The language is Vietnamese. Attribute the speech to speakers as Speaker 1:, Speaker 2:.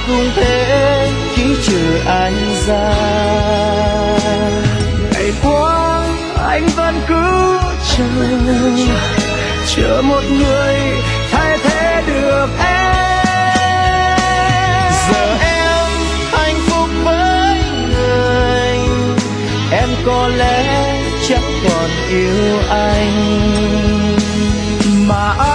Speaker 1: cũng thế chỉ chờ anh ra. Ngày qua anh vẫn cứ chờ một người thay thế được em. Giờ em hạnh phúc với người, em có lẽ chẳng còn yêu anh mà